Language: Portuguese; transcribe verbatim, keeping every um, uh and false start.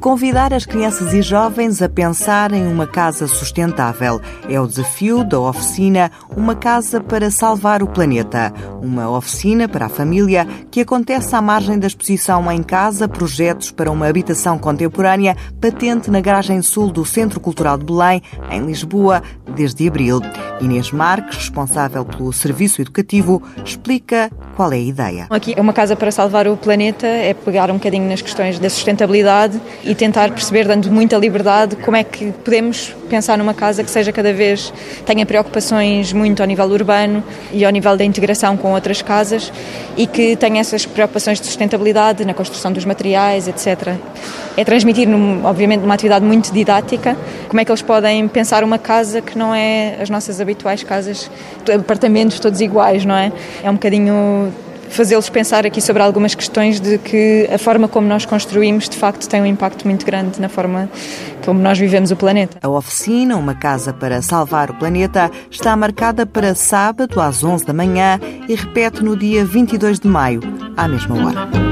Convidar as crianças e jovens a pensar em uma casa sustentável. É o desafio da oficina Uma Casa para Salvar o Planeta. Uma oficina para a família que acontece à margem da exposição Em Casa, projetos para uma habitação contemporânea, patente na garagem sul do Centro Cultural de Belém, em Lisboa, desde abril. Inês Marques, responsável pelo Serviço Educativo, explica qual é a ideia. Aqui é uma casa para salvar o planeta, é pegar um bocadinho nas questões da sustentabilidade e tentar perceber, dando muita liberdade, como é que podemos pensar numa casa que seja cada vez, tenha preocupações muito ao nível urbano e ao nível da integração com outras casas e que tenha essas preocupações de sustentabilidade na construção dos materiais, etcétera. É transmitir, obviamente, numa atividade muito didática, como é que eles podem pensar uma casa que não é as nossas habituais casas, apartamentos todos iguais, não é? É um bocadinho fazê-los pensar aqui sobre algumas questões de que a forma como nós construímos, de facto, tem um impacto muito grande na forma como nós vivemos o planeta. A oficina Uma Casa para Salvar o Planeta está marcada para sábado às onze da manhã e repete no dia vinte e dois de maio, à mesma hora.